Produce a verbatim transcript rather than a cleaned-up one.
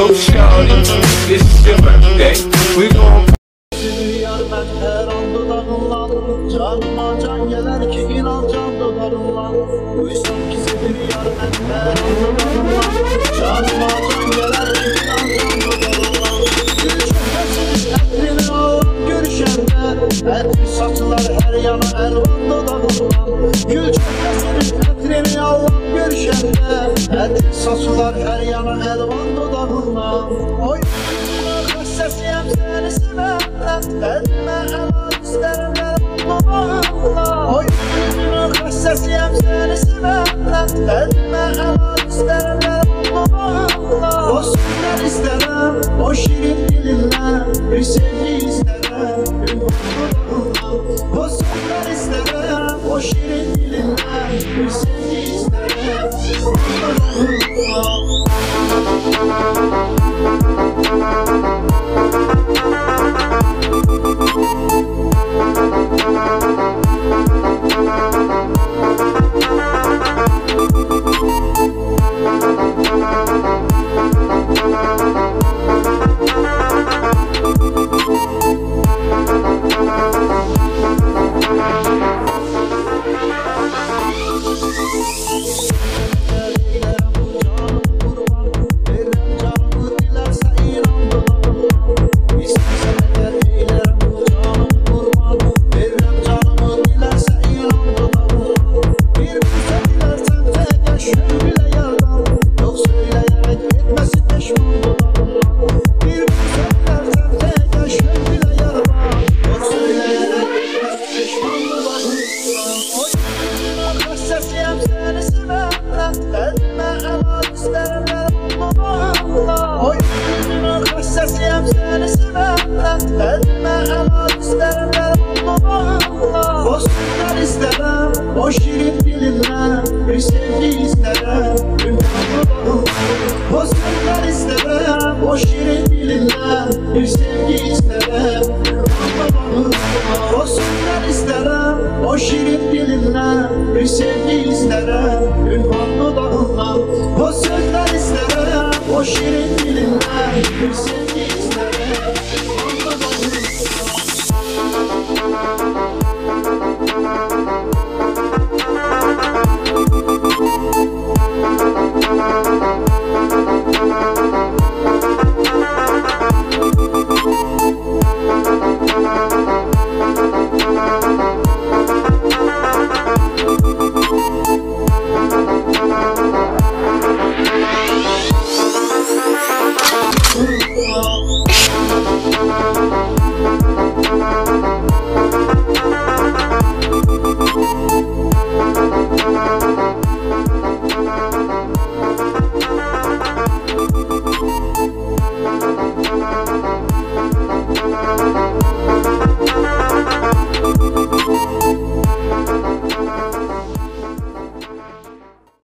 So shawty, this is your birthday. We gon' Yar ben her an dudağımla canıma can gelir ki inan can dudağımla. Uysam ki senin yar ben her an dudağımla canıma can gelir ki inan can dudağımla. Gülüşmesiz etrini ağlam görüşende etli saçlar her yana elvan dudağımla. Gülüşmesiz etrini ağlam görüşende etli saçlar her yana elvan dudağımla. Oy sesiyem seni severler elime hemen isterim ben babamla. Oy yüzünü sesiyem seni severler elime hemen isterim ben babamla. O sözler isterim o şirin dilinle bir sevgi isterim bir mutluluğunla. O sözler isterim o şirin dilinle bir sevgi isterim bir mutluluğunla. Oy yüzünü sesiyem seni severler elime hemen isterim ben babamla. O sözler isterim o şirin dilinle bir sevgi isterim bir mutluluğunla. O sözler isterim o şirin dilinle bir sevgi isterim bir mutluluğunla. O sözler isterim o şirin dilinle bir sevgi isterim bir mutluluğunla. O sözler isterim o şirin dilinle bir sevgi